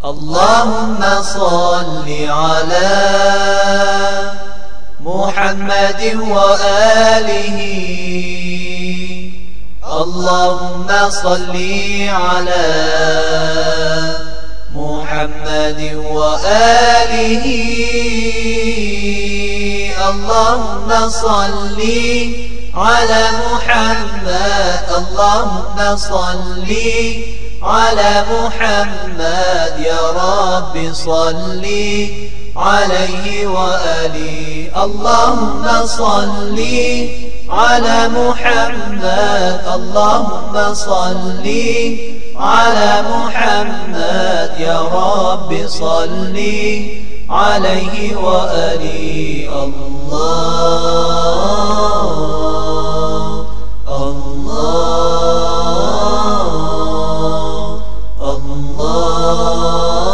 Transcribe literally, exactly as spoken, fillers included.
اللهم صل على محمد وآله. اللهم صل على محمد وآله. اللهم صل على محمد. اللهم صل على محمد يا رب صل عليه وآله. اللهم صل على محمد. اللهم صل على محمد يا رب صل عليه وآله. الله الله الله